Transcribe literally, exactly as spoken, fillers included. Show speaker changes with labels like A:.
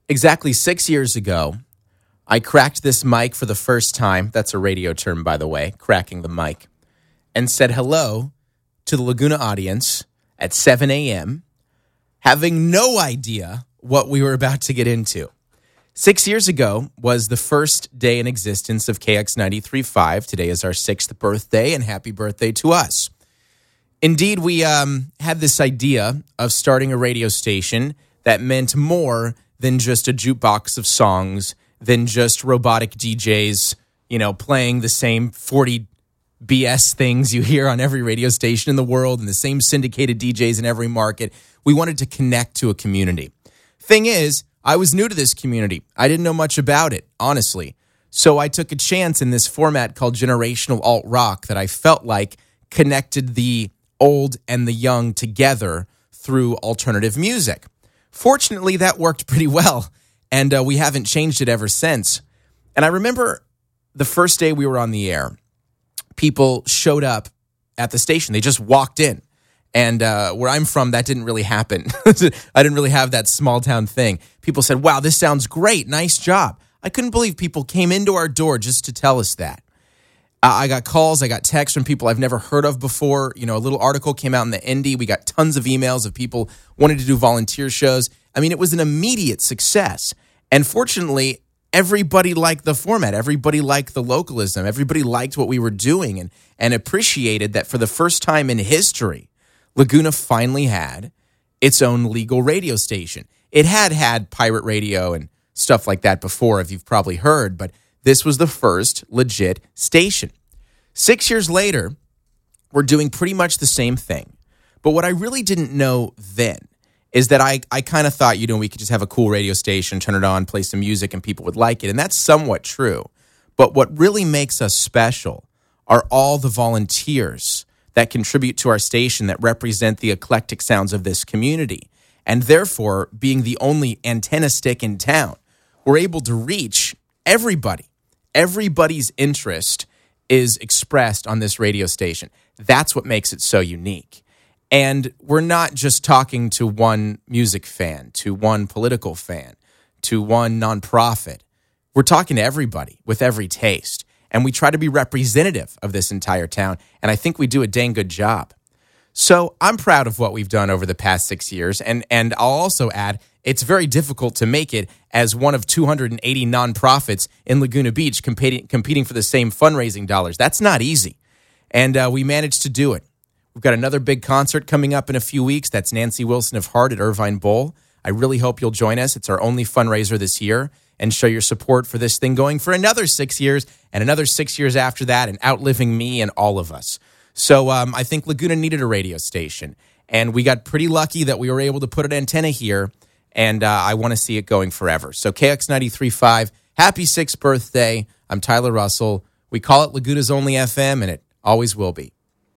A: Exactly six years ago, I cracked this mic for the first time. That's a radio term, by the way, cracking the mic. And said hello to the Laguna audience at seven a.m., having no idea what we were about to get into. Six years ago was the first day in existence of K X ninety-three point five. Today is our sixth birthday, and happy birthday to us. Indeed, we um, had this idea of starting a radio station that meant more than just a jukebox of songs, than just robotic D Js, you know, playing the same forty B S things you hear on every radio station in the world and the same syndicated D Js in every market. We wanted to connect to a community. Thing is, I was new to this community. I didn't know much about it, honestly. So I took a chance in this format called Generational Alt Rock that I felt like connected the old and the young together through alternative music. Fortunately, that worked pretty well, and uh, we haven't changed it ever since. And I remember the first day we were on the air, people showed up at the station. They just walked in. And uh, where I'm from, that didn't really happen. I didn't really have that small town thing. People said, wow, this sounds great. Nice job. I couldn't believe people came into our door just to tell us that. Uh, I got calls. I got texts from people I've never heard of before. You know, a little article came out in the Indy. We got tons of emails of people wanting to do volunteer shows. I mean, it was an immediate success. And fortunately, everybody liked the format. Everybody liked the localism. Everybody liked what we were doing and, and appreciated that for the first time in history, Laguna finally had its own legal radio station. It had had pirate radio and stuff like that before, if you've probably heard, but this was the first legit station. Six years later, we're doing pretty much the same thing. But what I really didn't know then is that I, I kind of thought, you know, we could just have a cool radio station, turn it on, play some music, and people would like it. And that's somewhat true. But what really makes us special are all the volunteers that contribute to our station that represent the eclectic sounds of this community. And therefore, being the only antenna stick in town, we're able to reach everybody. Everybody's interest is expressed on this radio station. That's what makes it so unique. And we're not just talking to one music fan, to one political fan, to one nonprofit. We're talking to everybody with every taste. And we try to be representative of this entire town. And I think we do a dang good job. So I'm proud of what we've done over the past six years. And, and I'll also add, it's very difficult to make it as one of two hundred eighty nonprofits in Laguna Beach competing, competing for the same fundraising dollars. That's not easy. And uh, we managed to do it. We've got another big concert coming up in a few weeks. That's Nancy Wilson of Heart at Irvine Bowl. I really hope you'll join us. It's our only fundraiser this year. And show your support for this thing going for another six years and another six years after that and outliving me and all of us. So um, I think Laguna needed a radio station. And we got pretty lucky that we were able to put an antenna here. And uh, I want to see it going forever. So K X ninety-three point five, happy sixth birthday. I'm Tyler Russell. We call it Laguna's Only F M, and it always will be.